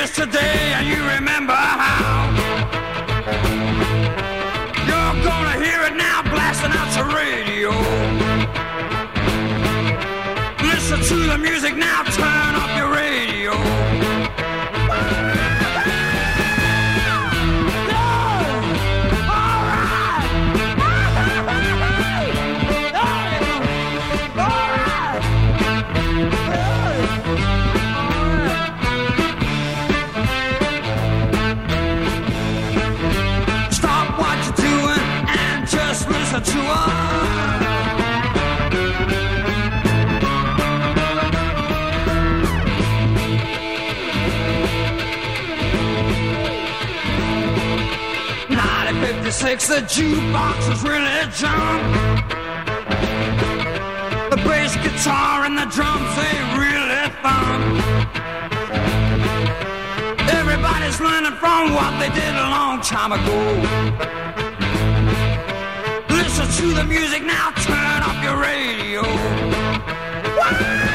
yesterday and you remember how. You're gonna hear it now blasting out your radio. Listen to the music now, turn up your radio. To '56, the jukebox was really junk. The bass guitar and the drums, they really thump. Everybody's learning from what they did a long time ago. Listen to the music now, turn up your radio. Woo!